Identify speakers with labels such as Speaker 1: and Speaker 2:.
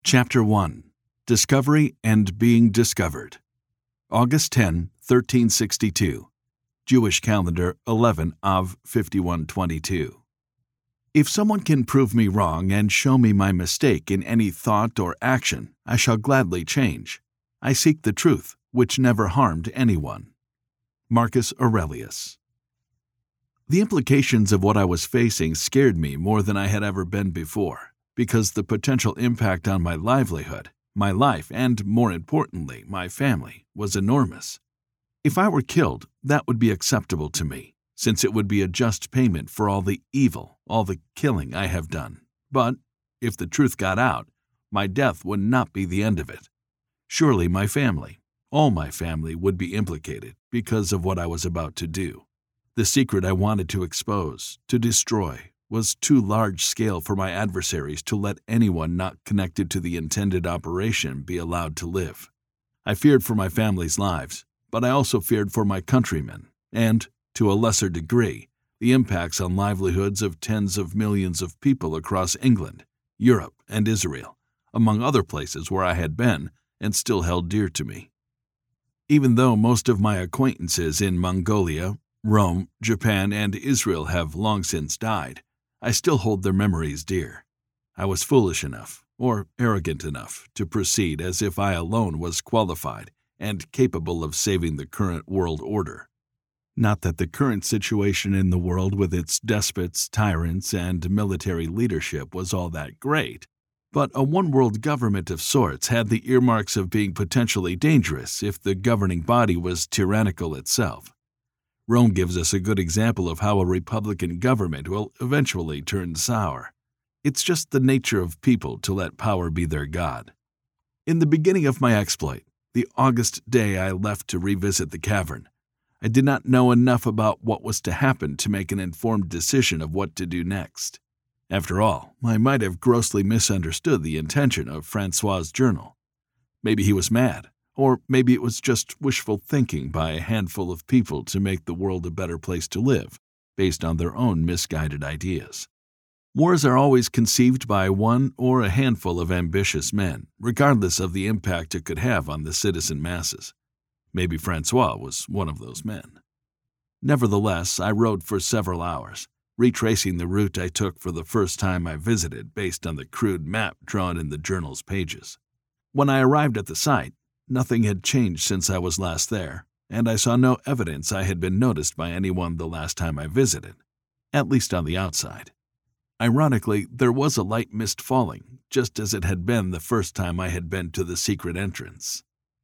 Speaker 1: Chapter 1. Discovery and Being Discovered. August 10, 1362. Jewish calendar 11 Av 5122. If someone can prove me wrong and show me my mistake in any thought or action, I shall gladly change. I seek the truth, which never harmed anyone. Marcus Aurelius. The implications of what I was facing scared me more than I had ever been before, because the potential impact on my livelihood, my life, and, more importantly, my family, was enormous. If I were killed, that would be acceptable to me, since it would be a just payment for all the evil, all the killing I have done. But, if the truth got out, my death would not be the end of it. Surely my family, all my family, would be implicated because of what I was about to do. The secret I wanted to expose, to destroy, was too large-scale for my adversaries to let anyone not connected to the intended operation be allowed to live. I feared for my family's lives, but I also feared for my countrymen, and, to a lesser degree, the impacts on livelihoods of tens of millions of people across England, Europe, and Israel, among other places where I had been and still held dear to me. Even though most of my acquaintances in Mongolia, Rome, Japan, and Israel have long since died, I still hold their memories dear. I was foolish enough, or arrogant enough, to proceed as if I alone was qualified and capable of saving the current world order. Not that the current situation in the world with its despots, tyrants, and military leadership was all that great, but a one-world government of sorts had the earmarks of being potentially dangerous if the governing body was tyrannical itself. Rome gives us a good example of how a republican government will eventually turn sour. It's just the nature of people to let power be their god. In the beginning of my exploit, the August day I left to revisit the cavern, I did not know enough about what was to happen to make an informed decision of what to do next. After all, I might have grossly misunderstood the intention of Francois's journal. Maybe he was mad. Or maybe it was just wishful thinking by a handful of people to make the world a better place to live, based on their own misguided ideas. Wars are always conceived by one or a handful of ambitious men, regardless of the impact it could have on the citizen masses. Maybe Francois was one of those men. Nevertheless, I rode for several hours, retracing the route I took for the first time I visited based on the crude map drawn in the journal's pages. When I arrived at the site, nothing had changed since I was last there, and I saw no evidence I had been noticed by anyone the last time I visited, at least on the outside. Ironically, there was a light mist falling, just as it had been the first time I had been to the secret entrance.